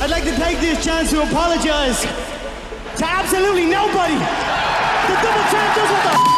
I'd like to take this chance to apologize to absolutely nobody. The double champ does what the